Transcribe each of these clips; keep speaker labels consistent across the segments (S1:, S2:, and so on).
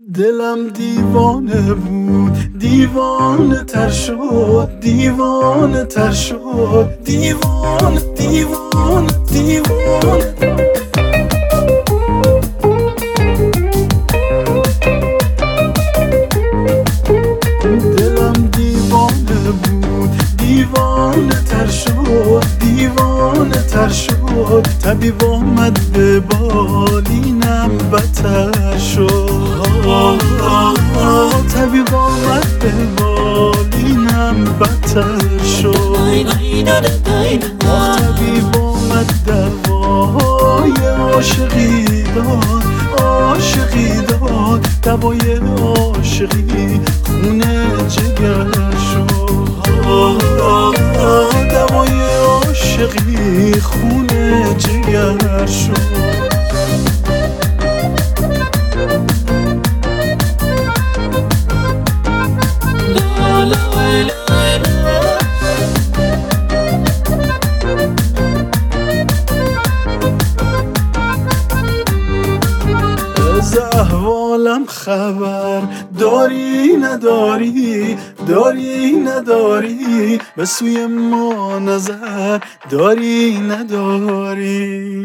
S1: دلم دیوانه بود، دیوانه تر شد، دیوانه تر شد، دیوانه دیوانه دیوانه. دلم دیوانه بود، دیوانه تر شد، دیوانه تر شد. طبیب آمد به بالینم بتر شد. طبیب آمد به بالینم بتر شد. طبیب آمد دوای عاشقی داد، عاشقی داد. دوای عاشقی خونه جگر شد. دوای عاشقی خونه جگر شد. از احوالم خبر داری نداری، داری نداری. به سوی ما نظر داری نداری.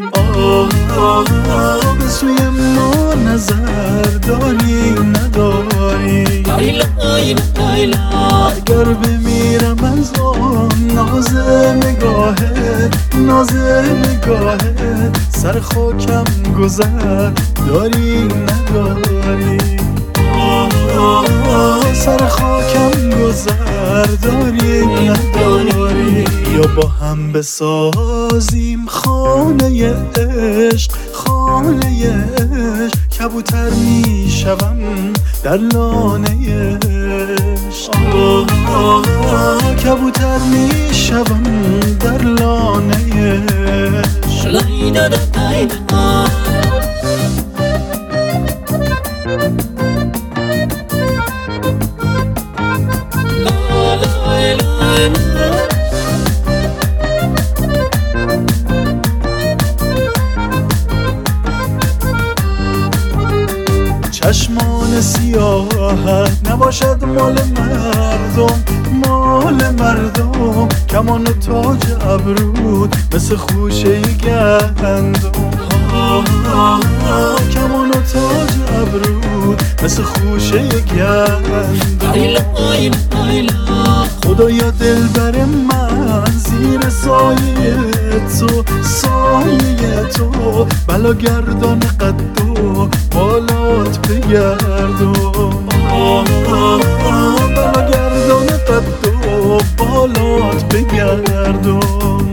S1: به سوی ما نظر داری نداری. اگر بمیرم از آن ناز نگاهت، ناز نگاهت. سر خاکم گذر داری نداری. سر خاکم گذر داری نداری. یا با هم بسازیم خانه عشق، خانه عشق. کبوتر می شوم در لانه عشق. کبوتر می شوم در لانه عشق. چشمان سیاهت نباشد مال مردم، مال مردم. کمان و تاج ابرود مثل خوشه گندم. کمان و تاج ابرود مثل خوشه گندم. خدایا دلبر من زیر سایه تو، سایه تو. بلا گردان قد و بالات بگردم. بلا گردان قد و بالات بگردم.